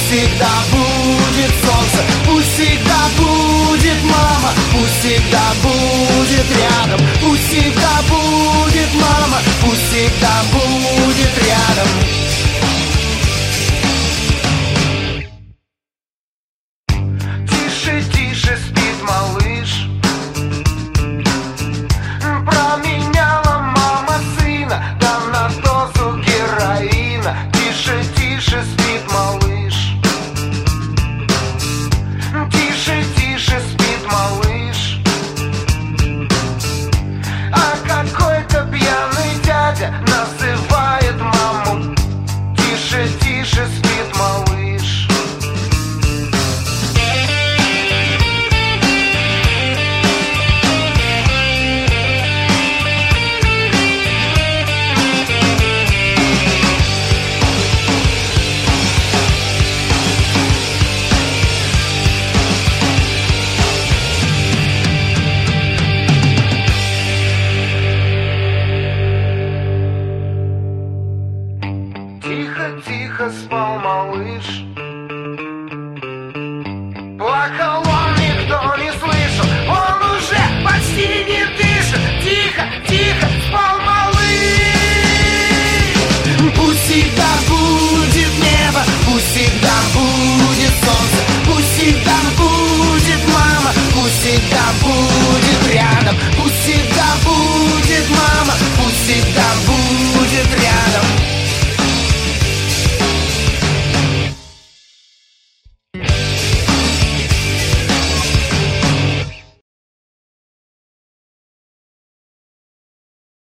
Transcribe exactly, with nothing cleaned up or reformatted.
всегда будет солнце, пусть всегда будет мама, пусть всегда будет рядом, пусть всегда будет мама, пусть всегда будет рядом. Тише, тише спит малыш. Променяла мама сына, да на дозу героина. Тише, тише спит малыш. Тише, тише спит малыш. А какой-то пьяный дядя называет маму. Тише, тише спит малыш. Тихо, тихо спал малыш. Плакал